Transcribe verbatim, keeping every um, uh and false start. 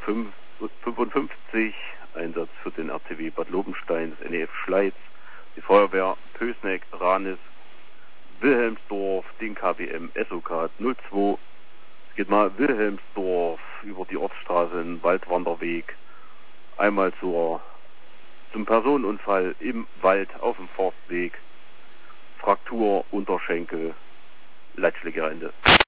fünfundfünfzig, Einsatz für den R T W Bad Lobenstein, das N E F Schleiz, die Feuerwehr Pößneck, Ranis, Wilhelmsdorf, den K B M S O K null zwei. Es geht mal Wilhelmsdorf über die Ortsstraße, einen Waldwanderweg, einmal zur, zum Personenunfall im Wald auf dem Forstweg, Fraktur, Unterschenkel, Leitschlägerende.